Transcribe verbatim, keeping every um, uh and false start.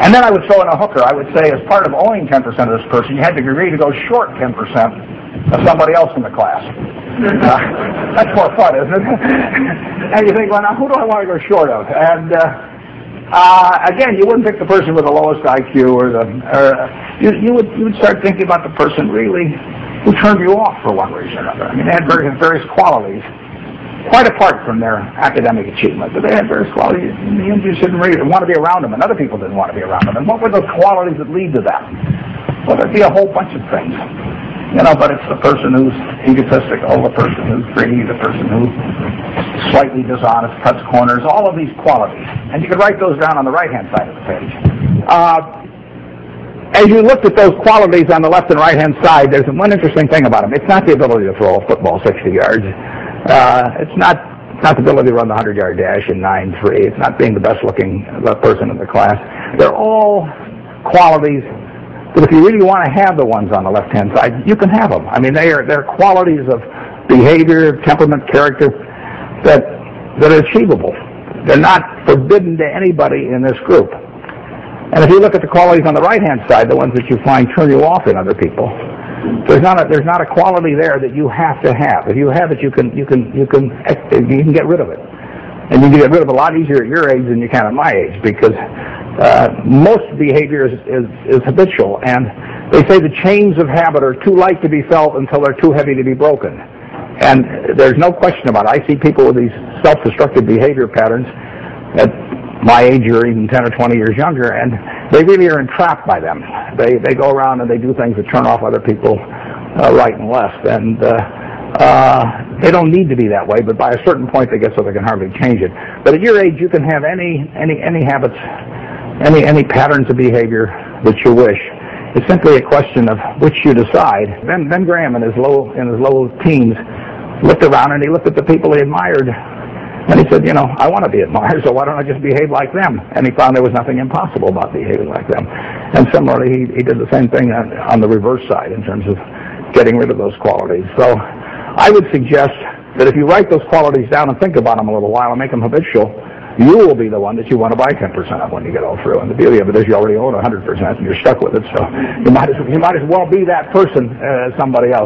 And then I would throw in a hooker. I would say as part of owning ten percent of this person, you had to agree to go short ten percent of somebody else in the class. Uh, that's more fun, isn't it? And you think, well, now who do I want to go short of? And uh, uh, again, you wouldn't pick the person with the lowest I Q, or the or, uh, you, you would you would start thinking about the person really who turned you off for one reason or another. I mean, they had various, various qualities, quite apart from their academic achievement, but they had various qualities, and you just didn't really want to be around them, and other people didn't want to be around them. And what were the qualities that lead to that? Well, there'd be a whole bunch of things. You know, but it's the person who's egotistical, the person who's greedy, the person who's slightly dishonest, cuts corners, all of these qualities. And you could write those down on the right-hand side of the page. Uh, as you looked at those qualities on the left and right-hand side, there's one interesting thing about them. It's not the ability to throw a football sixty yards. Uh, it's not it's not the ability to run the hundred-yard dash in nine three. It's not being the best-looking person in the class. They're all qualities. But if you really want to have the ones on the left-hand side, you can have them. I mean, they are they're qualities of behavior, temperament, character that that are achievable. They're not forbidden to anybody in this group. And if you look at the qualities on the right-hand side, the ones that you find turn you off in other people, there's not a there's not a quality there that you have to have. If you have it, you can you can you can you can get rid of it, and you can get rid of it a lot easier at your age than you can at my age, because Uh, most behavior is, is, is habitual, and they say the chains of habit are too light to be felt until they're too heavy to be broken. And there's no question about it. I see people with these self-destructive behavior patterns at my age or even ten or twenty years younger, and they really are entrapped by them. They they go around and they do things that turn off other people uh, right and left, and uh, uh, they don't need to be that way, but by a certain point they get so they can hardly change it. But at your age, you can have any any any habits, any any patterns of behavior that you wish. It's simply a question of which you decide. Ben, Ben Graham in his low in his low teens looked around and he looked at the people he admired, and he said, you know, I want to be admired, so why don't I just behave like them? And he found there was nothing impossible about behaving like them. And similarly, he, he did the same thing on, on the reverse side in terms of getting rid of those qualities. So I would suggest that if you write those qualities down and think about them a little while and make them habitual, you will be the one that you want to buy ten percent of when you get all through. And the beauty of it is you already own one hundred percent and you're stuck with it, so you might as, you might as well be that person as somebody else.